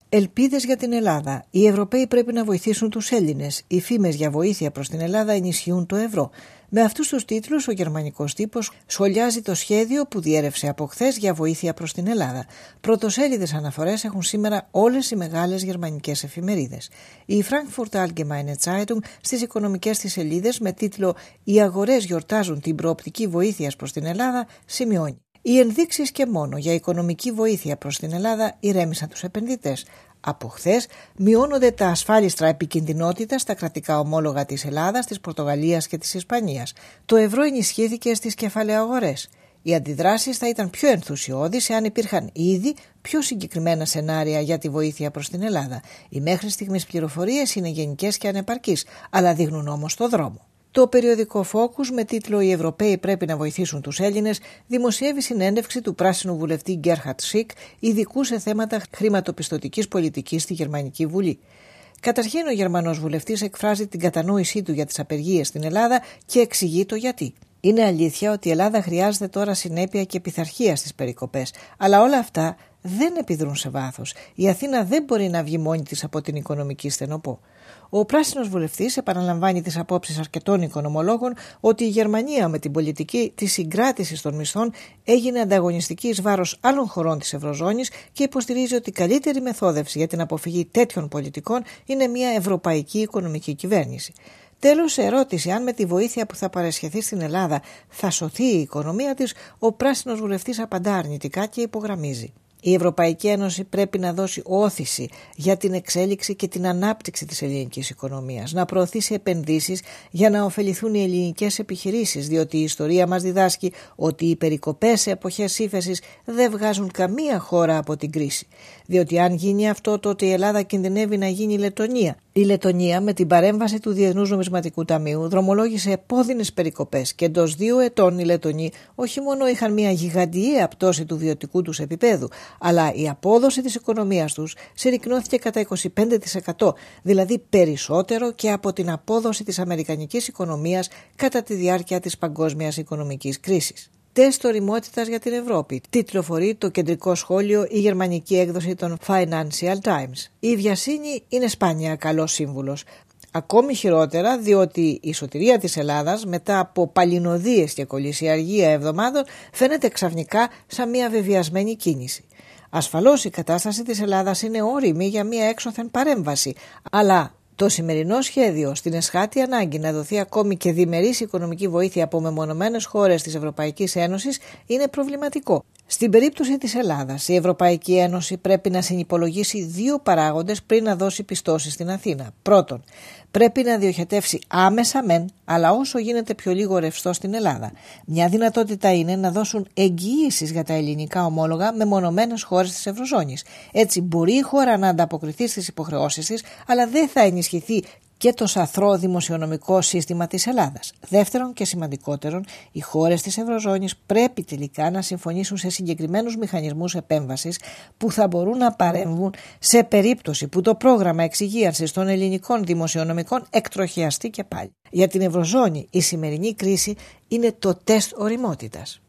Ελπίδες για την Ελλάδα. Οι Ευρωπαίοι πρέπει να βοηθήσουν τους Έλληνες. Οι φήμες για βοήθεια προς την Ελλάδα ενισχύουν το ευρώ. Με αυτούς τους τίτλους, ο γερμανικός τύπος σχολιάζει το σχέδιο που διέρευσε από χθες για βοήθεια προς την Ελλάδα. Πρωτοσέλιδες αναφορές έχουν σήμερα όλες οι μεγάλες γερμανικές εφημερίδες. Η Frankfurt Allgemeine Zeitung στις οικονομικές της σελίδες με τίτλο «Οι αγορές γιορτάζουν την προοπτική βοήθειας προς την Ελλάδα» σημειώνει: οι ενδείξεις και μόνο για οικονομική βοήθεια προς την Ελλάδα ηρέμησαν τους επενδυτές. Από χθες μειώνονται τα ασφάλιστρα επικινδυνότητα στα κρατικά ομόλογα της Ελλάδας, της Πορτογαλίας και της Ισπανίας. Το ευρώ ενισχύθηκε στις κεφαλαιαγορές. Οι αντιδράσεις θα ήταν πιο ενθουσιώδεις εάν υπήρχαν ήδη πιο συγκεκριμένα σενάρια για τη βοήθεια προς την Ελλάδα. Οι μέχρι στιγμής πληροφορίες είναι γενικές και ανεπαρκείς, αλλά δείχνουν όμως το δρόμο. Το περιοδικό Focus με τίτλο «Οι Ευρωπαίοι πρέπει να βοηθήσουν τους Έλληνες» δημοσιεύει συνέντευξη του πράσινου βουλευτή Γκέρχαρτ Σικ, ειδικού σε θέματα χρηματοπιστωτικής πολιτικής στη Γερμανική Βουλή. Καταρχήν, ο Γερμανός βουλευτής εκφράζει την κατανόησή του για τις απεργίες στην Ελλάδα και εξηγεί το γιατί. Είναι αλήθεια ότι η Ελλάδα χρειάζεται τώρα συνέπεια και πειθαρχία στις περικοπές, αλλά όλα αυτά δεν επιδρούν σε βάθος. Η Αθήνα δεν μπορεί να βγει μόνη της από την οικονομική στενοπό. Ο πράσινος βουλευτής επαναλαμβάνει τις απόψεις αρκετών οικονομολόγων ότι η Γερμανία με την πολιτική της συγκράτησης των μισθών έγινε ανταγωνιστική εις βάρος άλλων χωρών της Ευρωζώνης και υποστηρίζει ότι η καλύτερη μεθόδευση για την αποφυγή τέτοιων πολιτικών είναι μια ευρωπαϊκή οικονομική κυβέρνηση. Τέλος, σε ερώτηση αν με τη βοήθεια που θα παρεσχεθεί στην Ελλάδα θα σωθεί η οικονομία της, ο πράσινος βουλευτής απαντά αρνητικά και υπογραμμίζει: η Ευρωπαϊκή Ένωση πρέπει να δώσει όθηση για την εξέλιξη και την ανάπτυξη της ελληνικής οικονομίας, να προωθήσει επενδύσεις για να ωφεληθούν οι ελληνικές επιχειρήσεις, διότι η ιστορία μας διδάσκει ότι οι περικοπές σε εποχές ύφεσης δεν βγάζουν καμία χώρα από την κρίση. Διότι αν γίνει αυτό, τότε η Ελλάδα κινδυνεύει να γίνει η Λετονία. Η Λετονία, με την παρέμβαση του Διεθνούς Νομισματικού Ταμείου, δρομολόγησε επώδυνες περικοπές και εντός 2 ετών οι Λετονοί όχι μόνο είχαν μια γιγαντιαία πτώση του βιωτικού τους επίπεδου, αλλά η απόδοση της οικονομίας τους συρρικνώθηκε κατά 25%, δηλαδή περισσότερο και από την απόδοση της αμερικανικής οικονομίας κατά τη διάρκεια της παγκόσμιας οικονομικής κρίσης. Τεστ ωριμότητας για την Ευρώπη, τιτλοφορεί το κεντρικό σχόλιο η γερμανική έκδοση των Financial Times. Η βιασύνη είναι σπάνια καλός σύμβουλος. Ακόμη χειρότερα, διότι η σωτηρία της Ελλάδας μετά από παλινοδίες και κολυσιαργία εβδομάδων φαίνεται ξαφνικά σαν μια βεβαιασμένη κίνηση. Ασφαλώς η κατάσταση της Ελλάδας είναι όριμη για μια έξωθεν παρέμβαση, αλλά το σημερινό σχέδιο στην εσχάτη ανάγκη να δοθεί ακόμη και διμερής οικονομική βοήθεια από μεμονωμένες χώρες της Ευρωπαϊκής Ένωσης είναι προβληματικό. Στην περίπτωση της Ελλάδας, η Ευρωπαϊκή Ένωση πρέπει να συνυπολογίσει 2 παράγοντες πριν να δώσει πιστώσεις στην Αθήνα. Πρώτον, πρέπει να διοχετεύσει άμεσα μεν, αλλά όσο γίνεται πιο λίγο ρευστό στην Ελλάδα. Μια δυνατότητα είναι να δώσουν εγγυήσεις για τα ελληνικά ομόλογα με μονομένες χώρες της Ευρωζώνης. Έτσι μπορεί η χώρα να ανταποκριθεί στις υποχρεώσεις της, αλλά δεν θα ενισχυθεί και το σαθρό δημοσιονομικό σύστημα της Ελλάδας. Δεύτερον και σημαντικότερον, οι χώρες της Ευρωζώνης πρέπει τελικά να συμφωνήσουν σε συγκεκριμένους μηχανισμούς επέμβασης που θα μπορούν να παρέμβουν σε περίπτωση που το πρόγραμμα εξυγίανσης των ελληνικών δημοσιονομικών εκτροχιαστεί και πάλι. Για την Ευρωζώνη η σημερινή κρίση είναι το τεστ ωριμότητας.